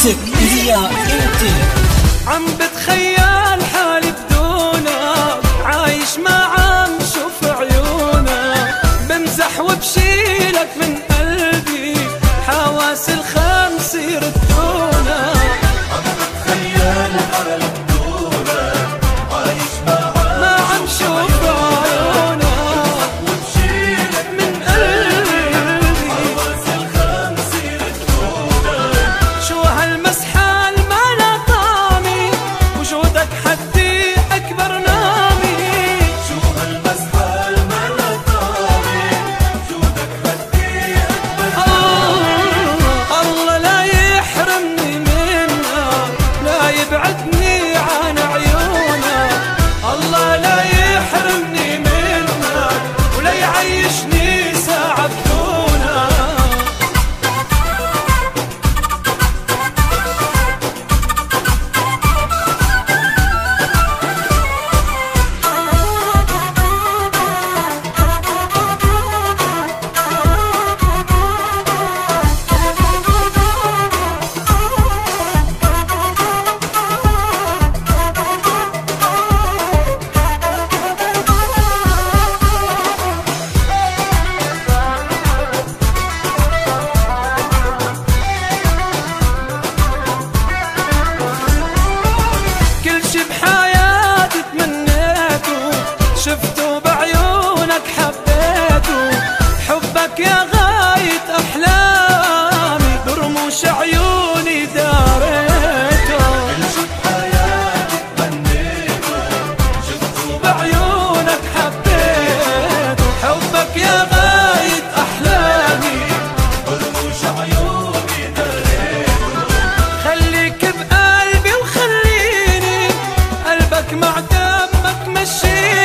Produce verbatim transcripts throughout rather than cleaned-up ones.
ميوزك هي انت. عم بتخيل حالي بدونك، عايش ما عم شوف عيونك، بمزح وبشيلك من قلبي، حواس الخمس يردونك. عم بتخيل حالي بدونك، عايش ما عم شوف عيونك، وبشيلك من قلبي، حواس الخمس يردونك. شو هالمسحة الملا طعمي، وجودك حدي أكبر نامي. شو هالمسحة الملا طعمي، وجودك حدي أكبر الله الله لا يحرمني منك، لا يبعدني عن عيونك. الله لا يحرمني منك، ولا يعيشني ساعة بدونك. شفته بعيونك حبيته، حبك يا غاية أحلامي، برموش عيوني داريته. كل شي بحياتي تمنيته، شفته بعيونك حبيته، حبك يا غاية أحلامي، برموش عيوني داريته. خليك بقلبي وخليني قلبك مع دمك مشيني.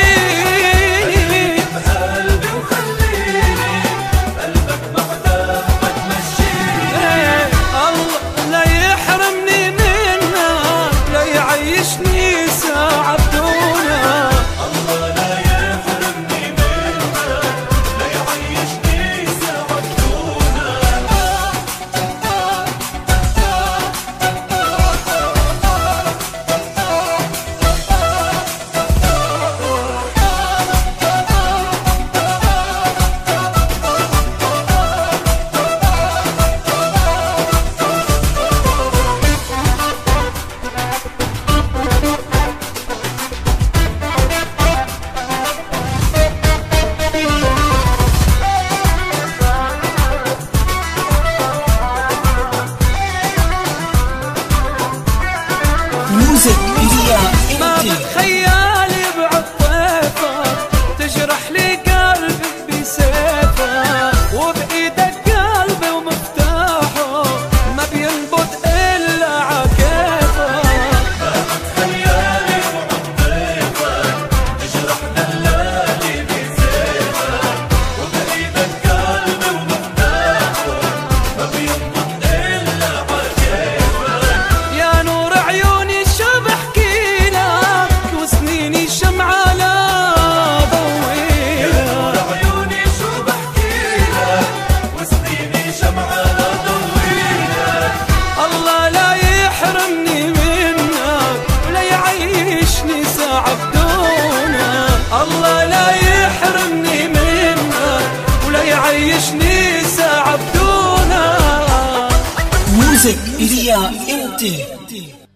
ما بتخيل يبعد طيفك، تجرح لي قلبي بسيفك، وبإيدك قلبي ومفتاحه، ما بينبض إلا عكيفك. ما بتخيل يبعد طيفك، تجرح دلالي بسيفك، وبإيدك قلبي ومفتاحه، ما بينبض إلا عكيفك. يا نور عيوني شو بحكي لك، وسنيني شمعة لا ضويلك. يا نور عيوني شو بحكي لك، وسنيني شمعة لا ضويلك. الله لا يحرمني منك، ولا يعيشني ساعة بدونك. الله لا يحرمني منك، ولا يعيشني ساعة بدونك. ميوزك هي انت.